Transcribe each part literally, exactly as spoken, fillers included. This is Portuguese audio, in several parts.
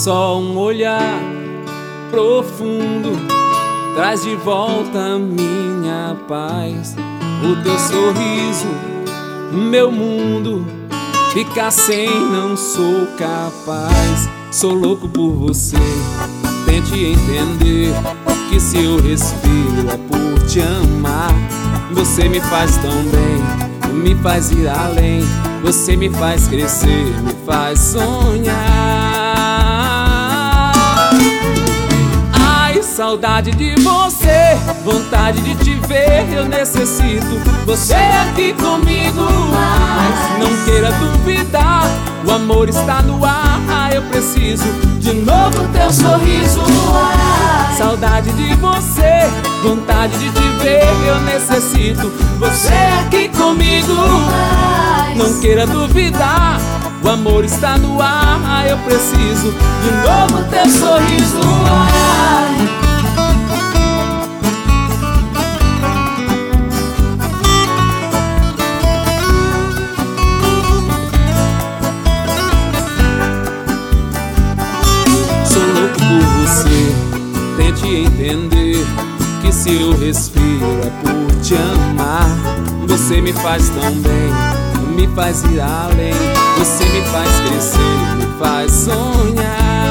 Só um olhar profundo traz de volta a minha paz. O teu sorriso, meu mundo fica sem, não sou capaz. Sou louco por você, tente entender que se eu respiro é por te amar. Você me faz tão bem, me faz ir além. Você me faz crescer, me faz sonhar. Ai, saudade de você, vontade de te ver, eu necessito você aqui comigo. Mas não queira duvidar, o amor está no ar. Eu preciso de novo teu sorriso. Saudade de você, vontade de te ver, eu necessito você aqui comigo. Não queira duvidar, o amor está no ar. Eu preciso de novo teu sorriso. Sou louco por você, tente entender que se eu respiro é por te amar. Você me faz tão bem, me faz ir além. Você me faz crescer, me faz sonhar.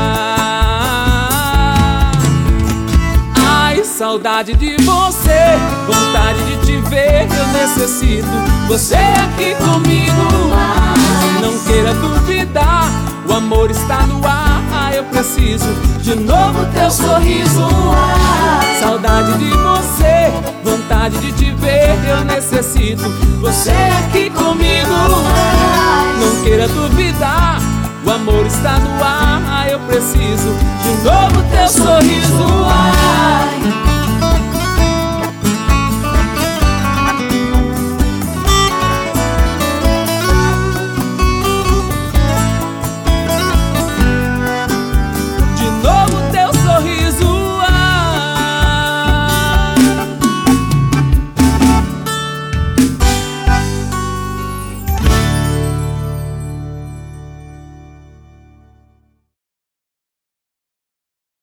Ai, saudade de você, vontade de te ver, eu necessito você aqui comigo. Não queira duvidar, o amor está no ar. Eu preciso de novo teu sorriso. Saudade de você, vontade de te ver, eu necessito você aqui comigo. Não queira duvidar, o amor está no ar. Eu preciso de novo teu sorriso.